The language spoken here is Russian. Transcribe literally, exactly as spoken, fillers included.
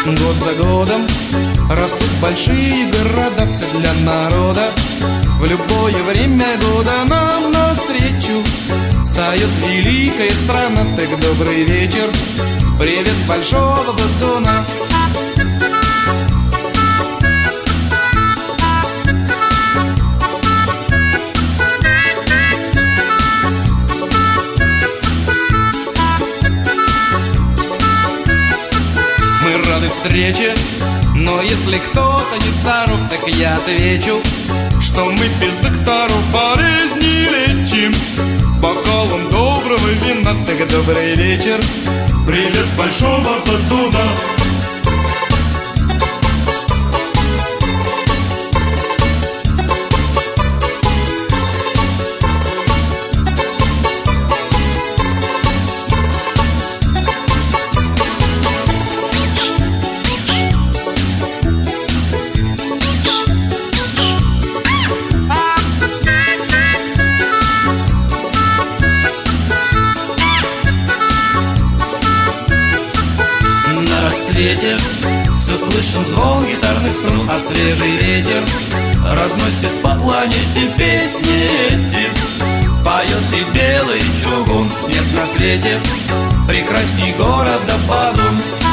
Год за годом растут большие города, все для народа. В любое время года нам навстречу встает великая страна. Так добрый вечер, привет с большого батуна. Мы рады встрече, но если кто-то не здоров, так я отвечу, что мы без докторов болезни лечим бокалом доброго вина. Так добрый вечер, привет с большого батуна. Все слышен звон гитарных струн, а свежий ветер разносит по планете песни эти. Поет и белый чугун, нет на свете прекрасней города Бадун.